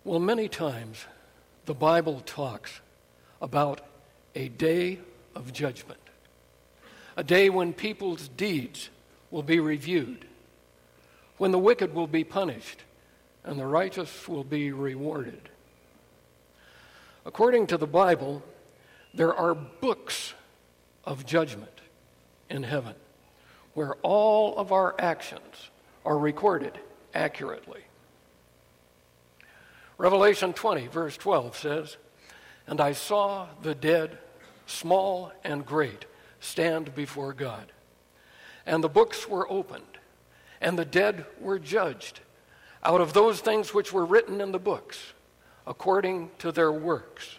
Well, many times the Bible talks about a day of judgment, a day when people's deeds will be reviewed, when the wicked will be punished and the righteous will be rewarded. According to the Bible, there are books of judgment in heaven where all of our actions are recorded accurately. Revelation 20, verse 12 says, "And I saw the dead, small and great, stand before God. And the books were opened, and the dead were judged out of those things which were written in the books, according to their works."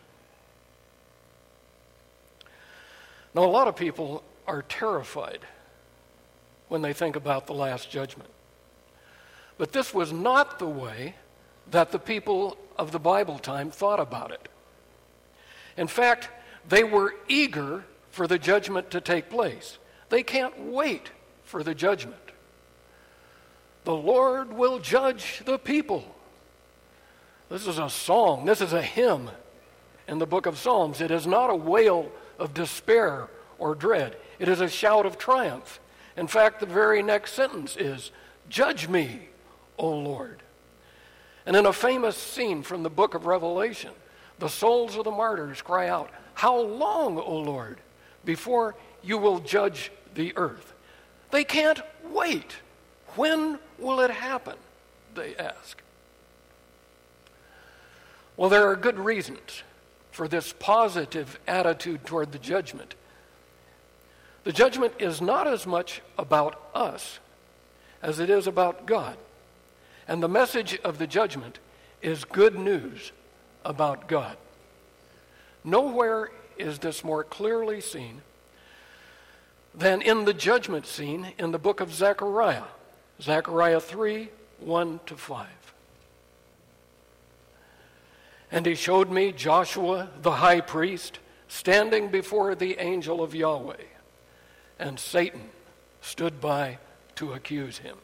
Now, a lot of people are terrified when they think about the last judgment. But this was not the way that the people of the Bible time thought about it. In fact, they were eager for the judgment to take place. They can't wait for the judgment. The Lord will judge the people. This is a song, this is a hymn in the book of Psalms. It is not a wail of despair or dread. It is a shout of triumph. In fact, the very next sentence is, "Judge me, O Lord." And in a famous scene from the book of Revelation, the souls of the martyrs cry out, "How long, O Lord, before you will judge the earth?" They can't wait. When will it happen? They ask. Well, there are good reasons for this positive attitude toward the judgment. The judgment is not as much about us as it is about God. And the message of the judgment is good news about God. Nowhere is this more clearly seen than in the judgment scene in the book of Zechariah. Zechariah 3, 1-5. "And he showed me Joshua the high priest standing before the angel of Yahweh, and Satan stood by to accuse him."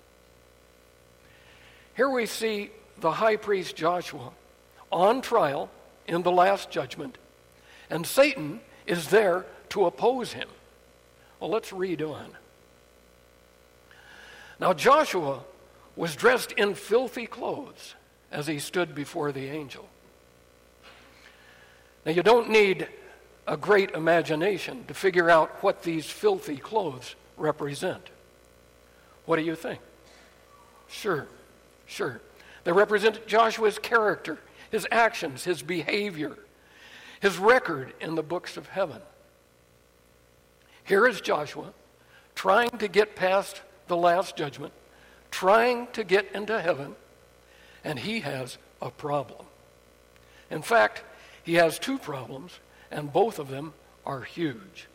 Here we see the high priest Joshua on trial in the last judgment, and Satan is there to oppose him. Well, let's read on. "Now Joshua was dressed in filthy clothes as he stood before the angel." Now, you don't need a great imagination to figure out what these filthy clothes represent. What do you think? Sure. They represent Joshua's character, his actions, his behavior, his record in the books of heaven. Here is Joshua trying to get past the last judgment, trying to get into heaven, and he has a problem. In fact, he has two problems, and both of them are huge.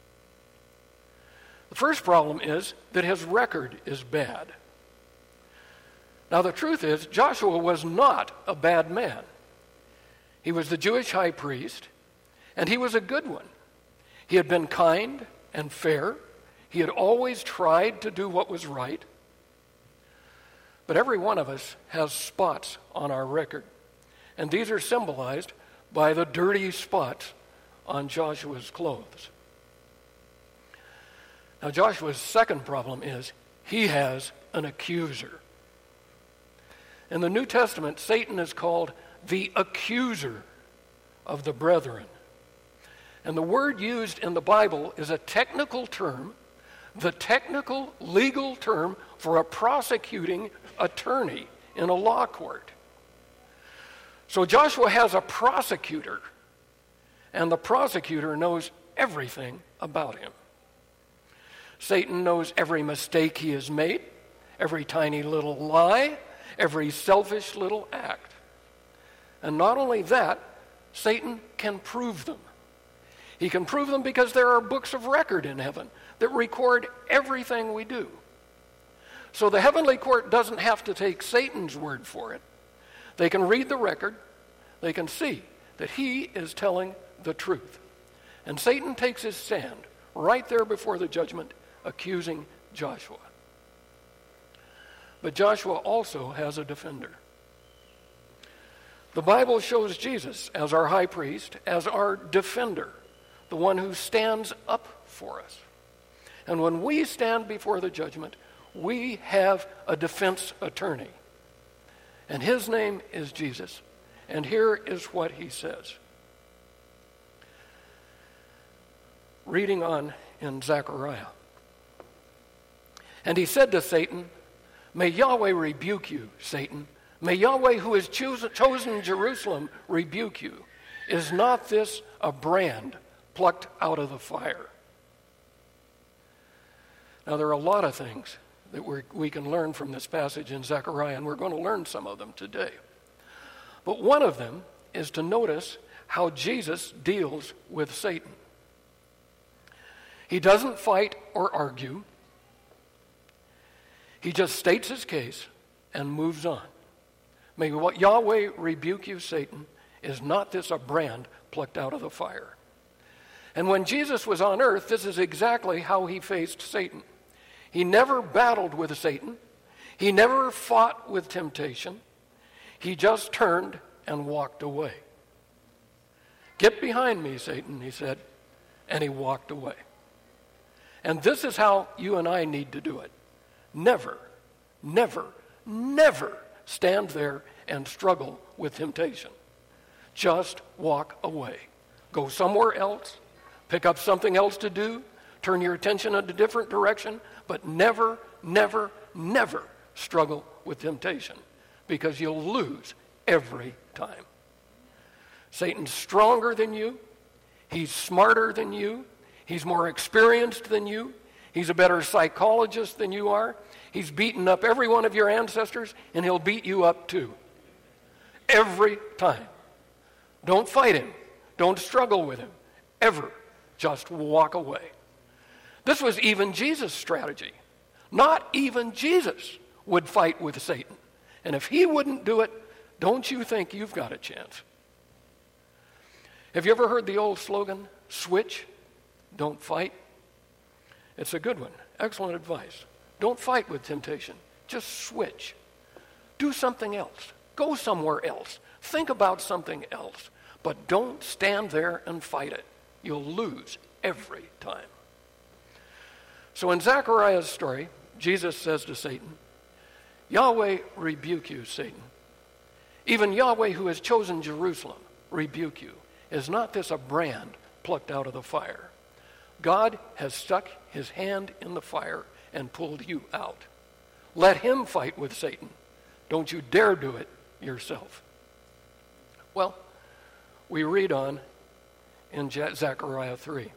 The first problem is that his record is bad. Now, the truth is, Joshua was not a bad man. He was the Jewish high priest, and he was a good one. He had been kind and fair. He had always tried to do what was right. But every one of us has spots on our record, and these are symbolized by the dirty spots on Joshua's clothes. Now, Joshua's second problem is he has an accuser. In the New Testament, Satan is called the accuser of the brethren. And the word used in the Bible is a technical term, the technical legal term for a prosecuting attorney in a law court. So Joshua has a prosecutor, and the prosecutor knows everything about him. Satan knows every mistake he has made, every tiny little lie, every selfish little act. And not only that, Satan can prove them. He can prove them because there are books of record in heaven that record everything we do. So the heavenly court doesn't have to take Satan's word for it. They can read the record. They can see that he is telling the truth. And Satan takes his stand right there before the judgment, accusing Joshua. But Joshua also has a defender. The Bible shows Jesus as our high priest, as our defender, the one who stands up for us. And when we stand before the judgment, we have a defense attorney. And his name is Jesus. And here is what he says. Reading on in Zechariah. And he said to Satan, "May Yahweh rebuke you, Satan. May Yahweh who has chosen Jerusalem rebuke you. Is not this a brand plucked out of the fire?" Now there are a lot of things that we can learn from this passage in Zechariah, and we're going to learn some of them today. But one of them is to notice how Jesus deals with Satan. He doesn't fight or argue. He just states his case and moves on. "May Yahweh rebuke you, Satan. Is not this a brand plucked out of the fire?" And when Jesus was on earth, this is exactly how he faced Satan. He never battled with Satan. He never fought with temptation. He just turned and walked away. "Get behind me, Satan," he said, and he walked away. And this is how you and I need to do it. Never, never, never stand there and struggle with temptation. Just walk away. Go somewhere else. Pick up something else to do. Turn your attention in a different direction. But never, never, never struggle with temptation, because you'll lose every time. Satan's stronger than you. He's smarter than you. He's more experienced than you. He's a better psychologist than you are. He's beaten up every one of your ancestors, and he'll beat you up too. Every time. Don't fight him. Don't struggle with him. Ever. Just walk away. This was even Jesus' strategy. Not even Jesus would fight with Satan. And if he wouldn't do it, don't you think you've got a chance? Have you ever heard the old slogan, switch, don't fight? It's a good one. Excellent advice. Don't fight with temptation. Just switch. Do something else. Go somewhere else. Think about something else. But don't stand there and fight it. You'll lose every time. So in Zechariah's story, Jesus says to Satan, "Yahweh rebuke you, Satan. Even Yahweh who has chosen Jerusalem rebuke you. Is not this a brand plucked out of the fire? God has stuck his hand in the fire and pulled you out. Let him fight with Satan. Don't you dare do it yourself." Well, we read on in Zechariah 3.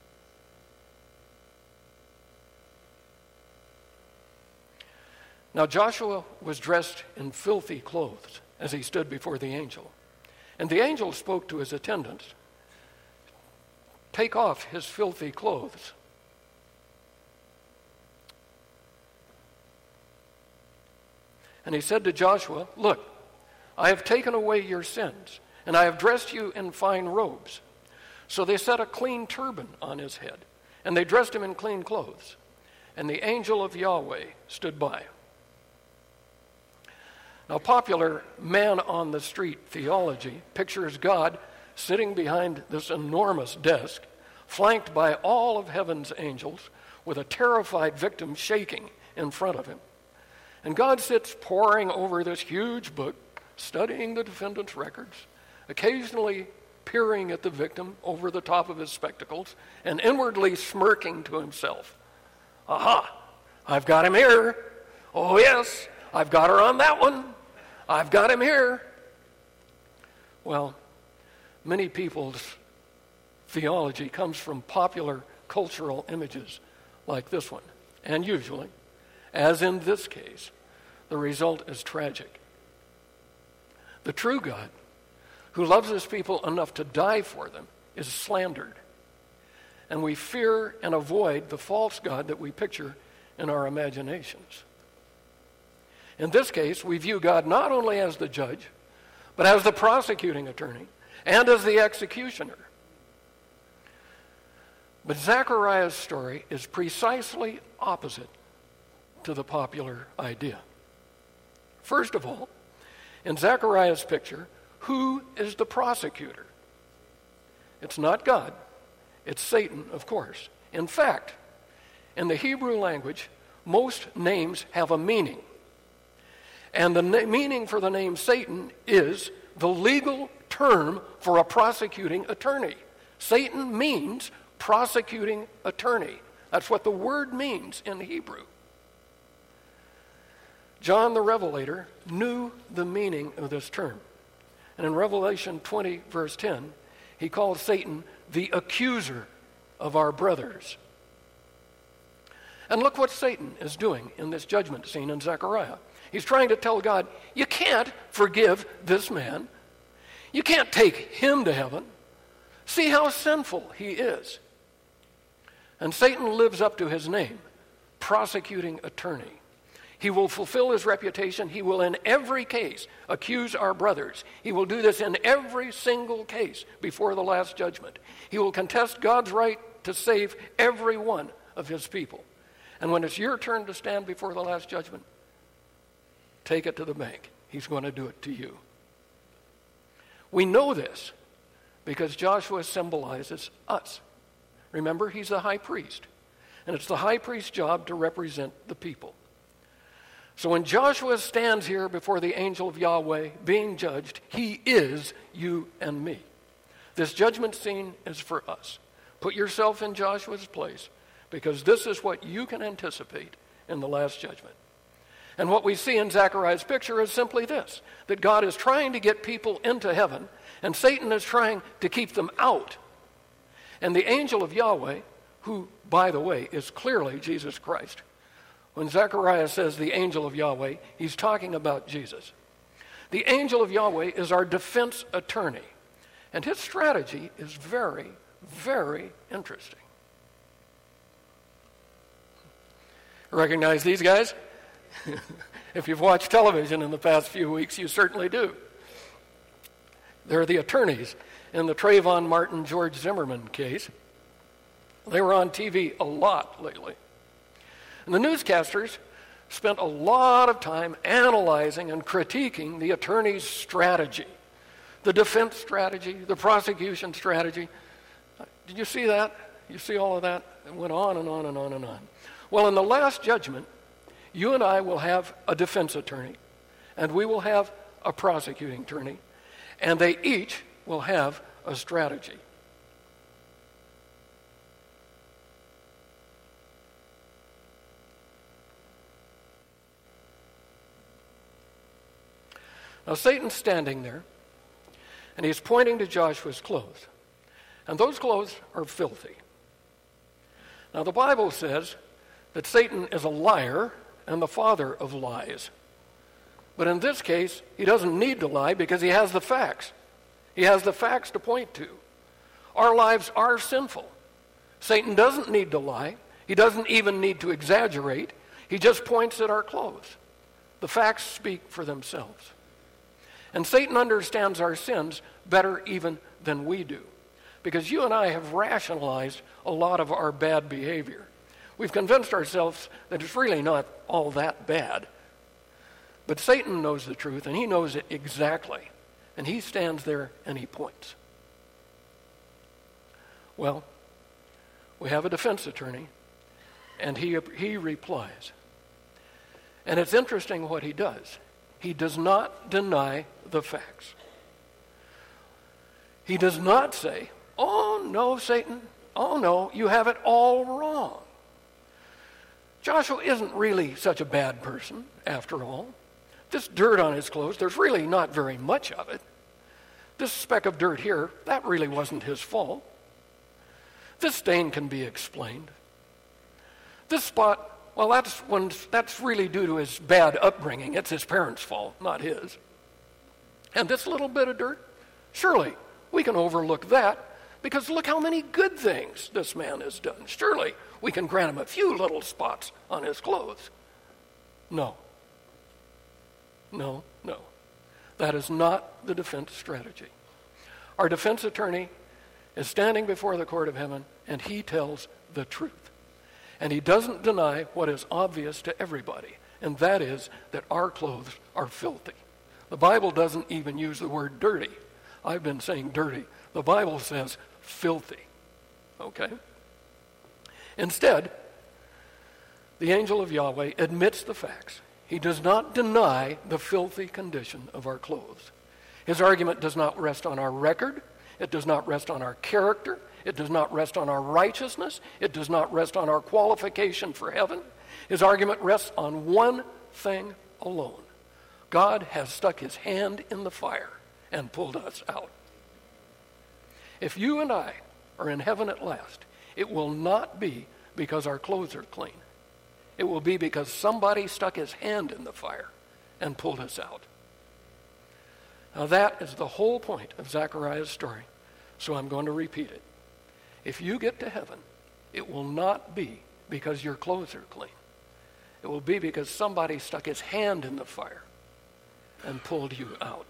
Now Joshua was dressed in filthy clothes as he stood before the angel. And the angel spoke to his attendants, "Take off his filthy clothes." And he said to Joshua, "Look, I have taken away your sins, and I have dressed you in fine robes." So they set a clean turban on his head, and they dressed him in clean clothes. And the angel of Yahweh stood by. Now, popular man-on-the-street theology pictures God sitting behind this enormous desk, flanked by all of heaven's angels, with a terrified victim shaking in front of him. And God sits poring over this huge book, studying the defendant's records, occasionally peering at the victim over the top of his spectacles, and inwardly smirking to himself. "Aha, I've got him here. Oh yes, I've got her on that one. I've got him here." Well, many people's theology comes from popular cultural images like this one. And usually, as in this case, the result is tragic. The true God, who loves his people enough to die for them, is slandered. And we fear and avoid the false God that we picture in our imaginations. In this case, we view God not only as the judge, but as the prosecuting attorney and as the executioner. But Zechariah's story is precisely opposite to the popular idea. First of all, in Zechariah's picture, Who is the prosecutor? It's not God. It's Satan, of course. In fact, in the Hebrew language, most names have a meaning. And the meaning for the name Satan is the legal term for a prosecuting attorney. Satan means prosecuting attorney. That's what the word means in Hebrew. John the Revelator knew the meaning of this term. And in Revelation 20, verse 10, he calls Satan the accuser of our brothers. And look what Satan is doing in this judgment scene in Zechariah. He's trying to tell God, you can't forgive this man. You can't take him to heaven. See how sinful he is. And Satan lives up to his name, prosecuting attorney. He will fulfill his reputation. He will in every case accuse our brothers. He will do this in every single case before the last judgment. He will contest God's right to save every one of his people. And when it's your turn to stand before the last judgment, take it to the bank. He's going to do it to you. We know this because Joshua symbolizes us. Remember, he's the high priest. And it's the high priest's job to represent the people. So when Joshua stands here before the angel of Yahweh being judged, he is you and me. This judgment scene is for us. Put yourself in Joshua's place, because this is what you can anticipate in the last judgment. And what we see in Zechariah's picture is simply this, that God is trying to get people into heaven, and Satan is trying to keep them out. And the angel of Yahweh, who, by the way, is clearly Jesus Christ. When Zechariah says the angel of Yahweh, he's talking about Jesus. The angel of Yahweh is our defense attorney, and his strategy is very, very interesting. Recognize these guys? If you've watched television in the past few weeks, you certainly do. They're the attorneys in the Trayvon Martin, George Zimmerman case. They were on TV a lot lately. And the newscasters spent a lot of time analyzing and critiquing the attorney's strategy, the defense strategy, the prosecution strategy. Did you see that? You see all of that? It went on and on and on and on. Well, in the last judgment, you and I will have a defense attorney, and we will have a prosecuting attorney, and they each will have a strategy. Now, Satan's standing there, and he's pointing to Joshua's clothes. And those clothes are filthy. Now, the Bible says that Satan is a liar and the father of lies. But in this case, he doesn't need to lie because he has the facts. He has the facts to point to. Our lives are sinful. Satan doesn't need to lie. He doesn't even need to exaggerate. He just points at our clothes. The facts speak for themselves. And Satan understands our sins better even than we do, because you and I have rationalized a lot of our bad behavior. We've convinced ourselves that it's really not all that bad. But Satan knows the truth, and he knows it exactly. And he stands there and he points. Well, we have a defense attorney, and he replies. And it's interesting what he does. He does not deny the facts. He does not say, oh, no, Satan. Oh, no, you have it all wrong. Joshua isn't really such a bad person, after all. This dirt on his clothes, there's really not very much of it. This speck of dirt here, that really wasn't his fault. This stain can be explained. This spot, well, that's really due to his bad upbringing. It's his parents' fault, not his. And this little bit of dirt, surely we can overlook that, because look how many good things this man has done. Surely we can grant him a few little spots on his clothes. No. No, no. That is not the defense strategy. Our defense attorney is standing before the court of heaven, and he tells the truth. And he doesn't deny what is obvious to everybody, and that is that our clothes are filthy. The Bible doesn't even use the word dirty. I've been saying dirty. The Bible says filthy. Okay? Instead, the angel of Yahweh admits the facts. He does not deny the filthy condition of our clothes. His argument does not rest on our record. It does not rest on our character. It does not rest on our righteousness. It does not rest on our qualification for heaven. His argument rests on one thing alone. God has stuck his hand in the fire and pulled us out. If you and I are in heaven at last, it will not be because our clothes are clean. It will be because somebody stuck his hand in the fire and pulled us out. Now that is the whole point of Zechariah's story, so I'm going to repeat it. If you get to heaven, it will not be because your clothes are clean. It will be because somebody stuck his hand in the fire and pulled you out.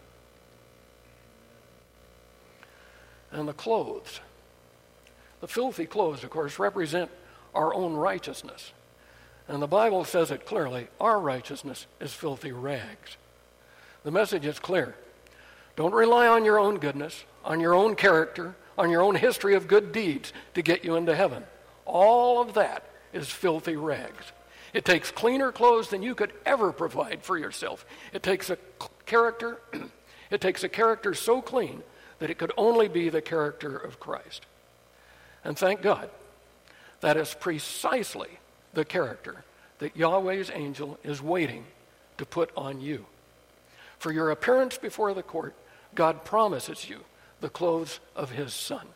And the clothes, the filthy clothes, of course, represent our own righteousness. And the Bible says it clearly, our righteousness is filthy rags. The message is clear. Don't rely on your own goodness, on your own character, on your own history of good deeds to get you into heaven. All of that is filthy rags. It takes cleaner clothes than you could ever provide for yourself. It takes a character so clean that it could only be the character of Christ. And thank God, that is precisely the character that Yahweh's angel is waiting to put on you. For your appearance before the court, God promises you the clothes of his Son.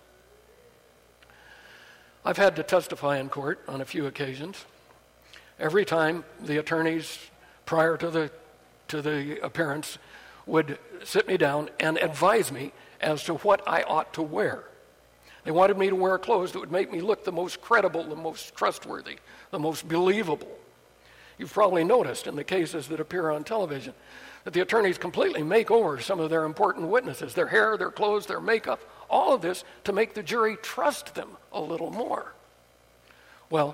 I've had to testify in court on a few occasions. Every time the attorneys prior to the appearance would sit me down and advise me as to what I ought to wear. They wanted me to wear clothes that would make me look the most credible, the most trustworthy, the most believable. You've probably noticed in the cases that appear on television that the attorneys completely make over some of their important witnesses, their hair, their clothes, their makeup, all of this to make the jury trust them a little more. Well,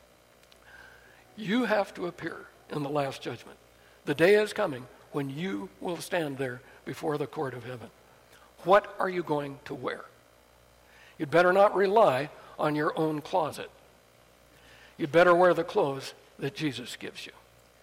you have to appear in the last judgment. The day is coming when you will stand there before the court of heaven. What are you going to wear? You'd better not rely on your own closet. You'd better wear the clothes that Jesus gives you.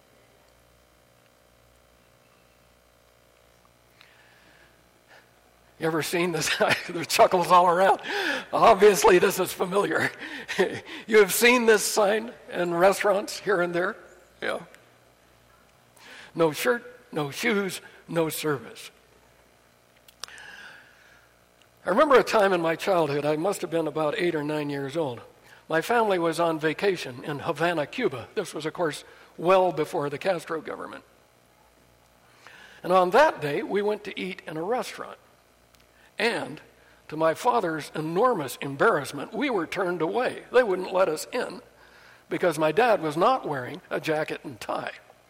You ever seen this? There's chuckles all around. Obviously, this is familiar. You have seen this sign in restaurants here and there? Yeah. No shirt, no shoes, no service. I remember a time in my childhood, I must have been about 8 or 9 years old. My family was on vacation in Havana, Cuba. This was, of course, well before the Castro government. And on that day, we went to eat in a restaurant. And to my father's enormous embarrassment, we were turned away. They wouldn't let us in because my dad was not wearing a jacket and tie.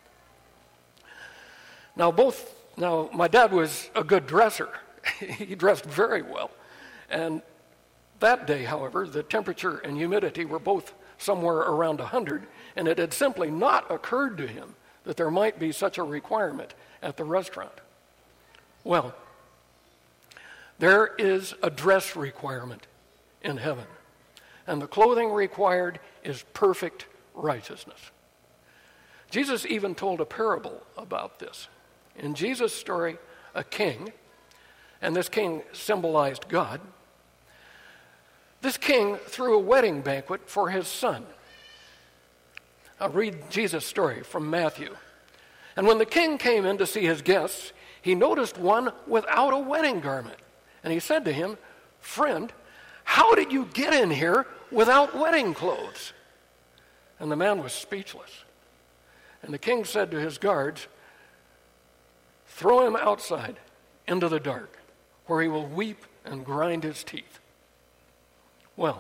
Now, my dad was a good dresser. He dressed very well. And that day, however, the temperature and humidity were both somewhere around 100, and it had simply not occurred to him that there might be such a requirement at the restaurant. Well, there is a dress requirement in heaven, and the clothing required is perfect righteousness. Jesus even told a parable about this. In Jesus' story, a king, and this king symbolized God, this king threw a wedding banquet for his son. I'll read Jesus' story from Matthew. And when the king came in to see his guests, he noticed one without a wedding garment. And he said to him, "Friend, how did you get in here without wedding clothes?" And the man was speechless. And the king said to his guards, "Throw him outside into the dark, where he will weep and grind his teeth." Well,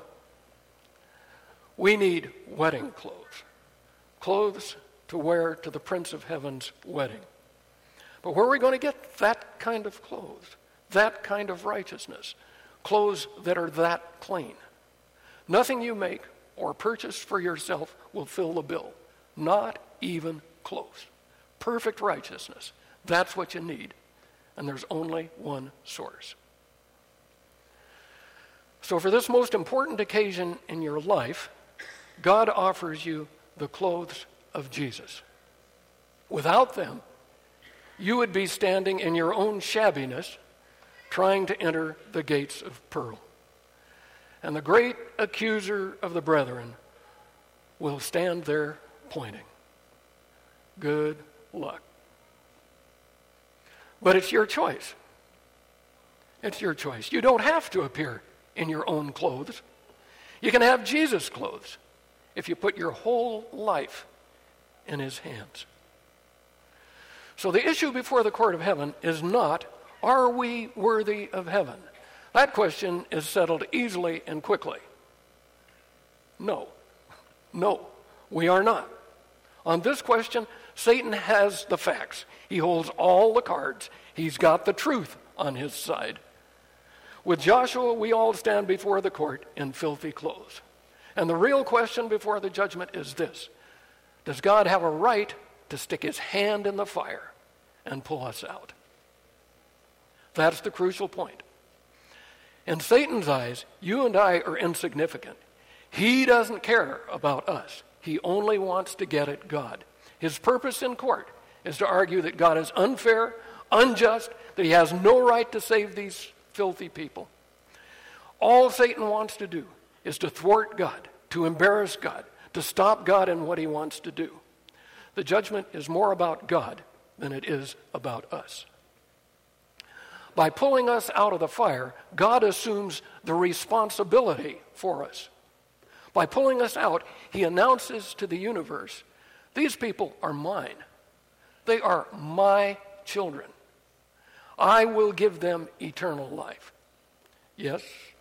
we need wedding clothes. Clothes to wear to the Prince of Heaven's wedding. But where are we going to get that kind of clothes? That kind of righteousness? Clothes that are that clean? Nothing you make or purchase for yourself will fill the bill. Not even close. Perfect righteousness. That's what you need and there's only one source. So for this most important occasion in your life, God offers you the clothes of Jesus. Without them, you would be standing in your own shabbiness, trying to enter the gates of pearl. And the great accuser of the brethren will stand there pointing. Good luck. But it's your choice. It's your choice. You don't have to appear in your own clothes. You can have Jesus' clothes if you put your whole life in his hands. So the issue before the court of heaven is not, are we worthy of heaven? That question is settled easily and quickly. No, we are not. On this question, Satan has the facts. He holds all the cards. He's got the truth on his side. With Joshua, we all stand before the court in filthy clothes. And the real question before the judgment is this: does God have a right to stick his hand in the fire and pull us out? That's the crucial point. In Satan's eyes, you and I are insignificant. He doesn't care about us. He only wants to get at God. His purpose in court is to argue that God is unfair, unjust, that he has no right to save these filthy people. All Satan wants to do is to thwart God, to embarrass God, to stop God in what he wants to do. The judgment is more about God than it is about us. By pulling us out of the fire, God assumes the responsibility for us. By pulling us out, he announces to the universe, these people are mine. They are my children. I will give them eternal life. Yes,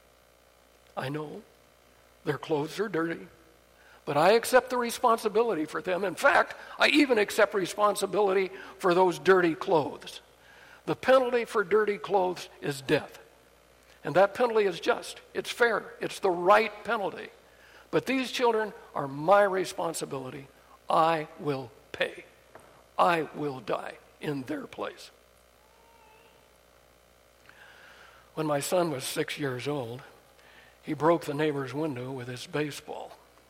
I know their clothes are dirty, but I accept the responsibility for them. In fact, I even accept responsibility for those dirty clothes. The penalty for dirty clothes is death. And that penalty is just. It's fair. It's the right penalty. But these children are my responsibility. I will pay. I will die in their place. When my son was 6 years old, he broke the neighbor's window with his baseball.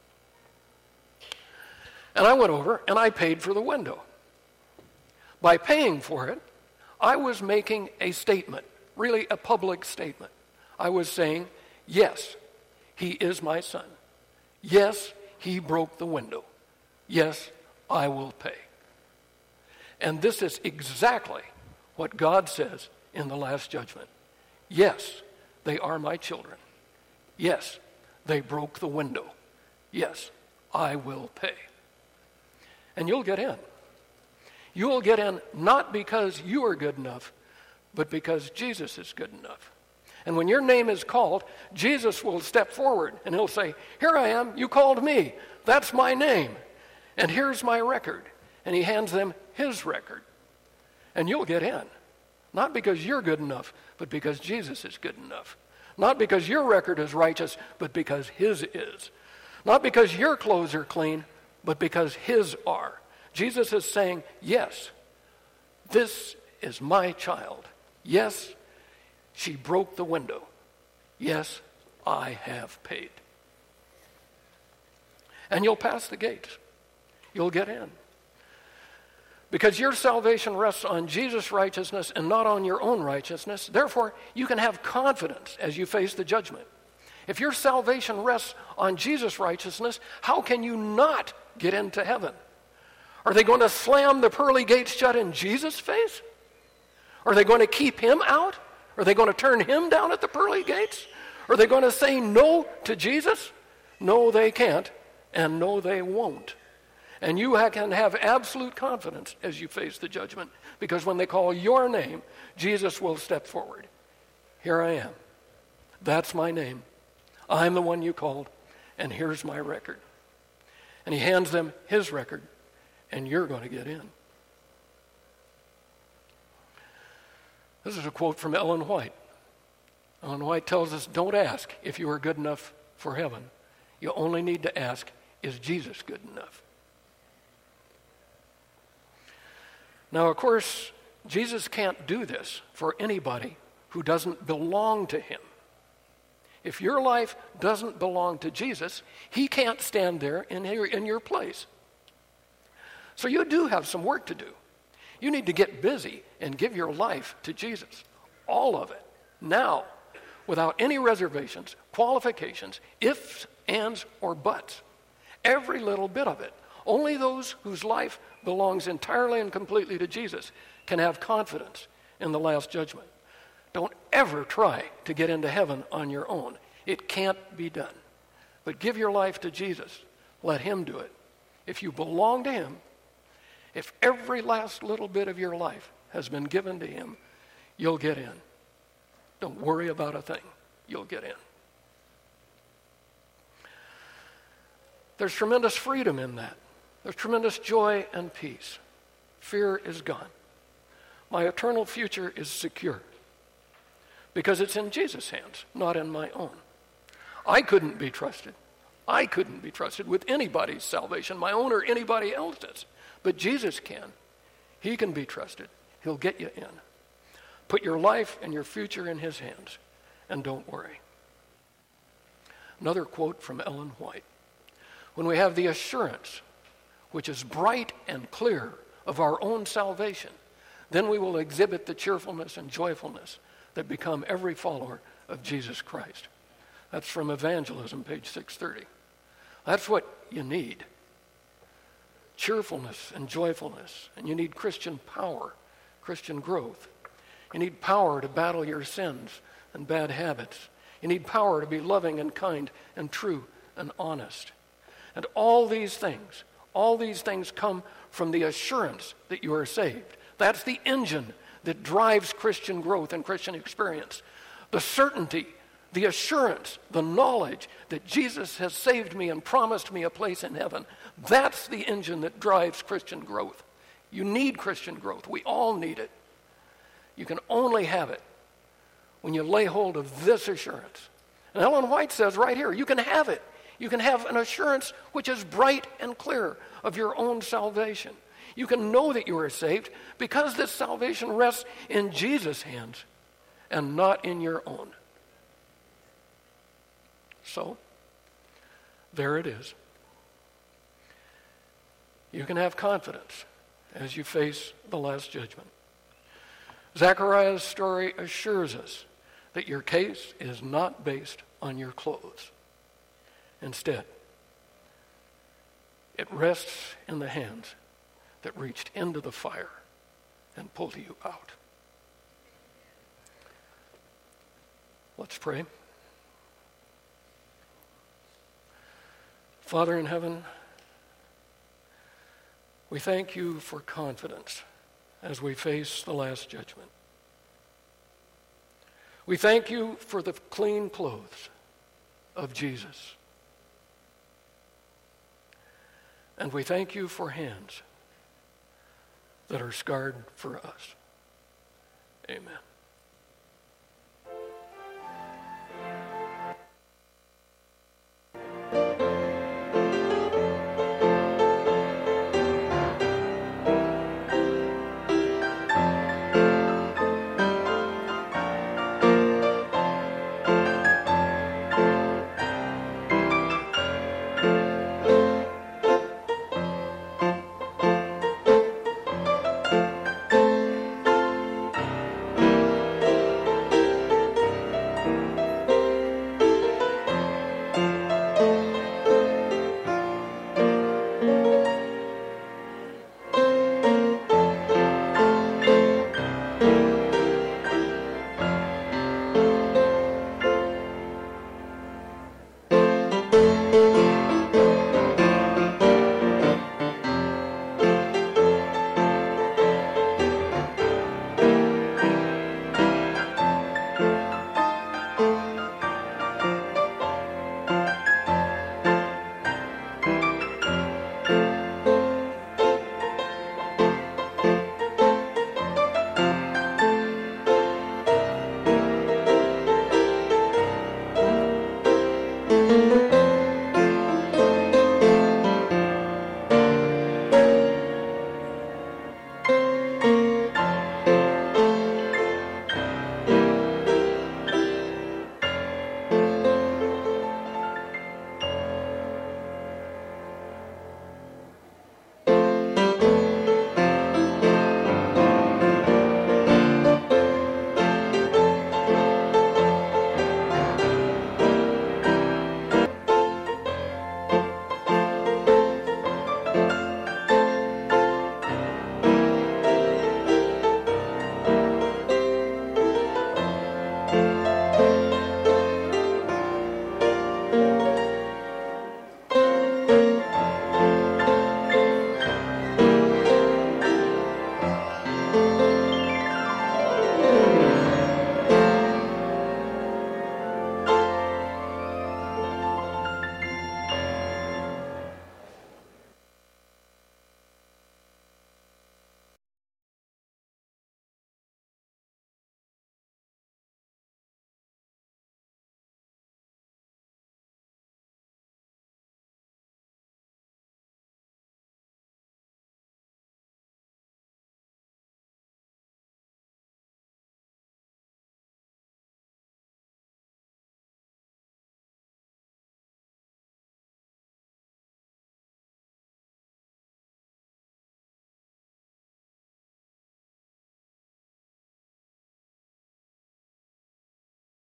And I went over and I paid for the window. By paying for it, I was making a statement, really a public statement. I was saying, yes, he is my son. Yes, he broke the window. Yes, I will pay. And this is exactly what God says in the last judgment. Yes, they are my children. Yes, they broke the window. Yes, I will pay. And you'll get in. You will get in not because you are good enough, but because Jesus is good enough. And when your name is called, Jesus will step forward and he'll say, here I am, you called me. That's my name. And here's my record. And he hands them his record. And you'll get in. Not because you're good enough, but because Jesus is good enough. Not because your record is righteous, but because his is. Not because your clothes are clean, but because his are. Jesus is saying, yes, this is my child. Yes, she broke the window. Yes, I have paid. And you'll pass the gates. You'll get in. Because your salvation rests on Jesus' righteousness and not on your own righteousness. Therefore, you can have confidence as you face the judgment. If your salvation rests on Jesus' righteousness, how can you not get into heaven? Are they going to slam the pearly gates shut in Jesus' face? Are they going to keep him out? Are they going to turn him down at the pearly gates? Are they going to say no to Jesus? No, they can't, and no, they won't. And you can have absolute confidence as you face the judgment, because when they call your name, Jesus will step forward. Here I am. That's my name. I'm the one you called, and here's my record. And he hands them his record, and you're going to get in. This is a quote from Ellen White. Ellen White tells us, don't ask if you are good enough for heaven. You only need to ask, is Jesus good enough? Now, of course, Jesus can't do this for anybody who doesn't belong to him. If your life doesn't belong to Jesus, he can't stand there in your place. So you do have some work to do. You need to get busy and give your life to Jesus. All of it. Now. Without any reservations, qualifications, ifs, ands, or buts. Every little bit of it. Only those whose life belongs entirely and completely to Jesus can have confidence in the last judgment. Don't ever try to get into heaven on your own. It can't be done. But give your life to Jesus. Let him do it. If you belong to him, if every last little bit of your life has been given to him, you'll get in. Don't worry about a thing. You'll get in. There's tremendous freedom in that. There's tremendous joy and peace. Fear is gone. My eternal future is secure because it's in Jesus' hands, not in my own. I couldn't be trusted. I couldn't be trusted with anybody's salvation, my own or anybody else's. But Jesus can. He can be trusted. He'll get you in. Put your life and your future in his hands, and don't worry. Another quote from Ellen White. When we have the assurance, which is bright and clear, of our own salvation, then we will exhibit the cheerfulness and joyfulness that become every follower of Jesus Christ. That's from Evangelism, page 630. That's what you need. Cheerfulness and joyfulness. And you need Christian power, Christian growth. You need power to battle your sins and bad habits. You need power to be loving and kind and true and honest. And all these things come from the assurance that you are saved. That's the engine that drives Christian growth and Christian experience. The certainty, the assurance, the knowledge that Jesus has saved me and promised me a place in heaven. That's the engine that drives Christian growth. You need Christian growth. We all need it. You can only have it when you lay hold of this assurance. And Ellen White says right here, you can have it. You can have an assurance which is bright and clear of your own salvation. You can know that you are saved because this salvation rests in Jesus' hands and not in your own. So, there it is. You can have confidence as you face the last judgment. Zechariah's story assures us that your case is not based on your clothes. Instead, it rests in the hands that reached into the fire and pulled you out. Let's pray. Father in heaven, we thank you for confidence as we face the last judgment. We thank you for the clean clothes of Jesus. And we thank you for hands that are scarred for us. Amen.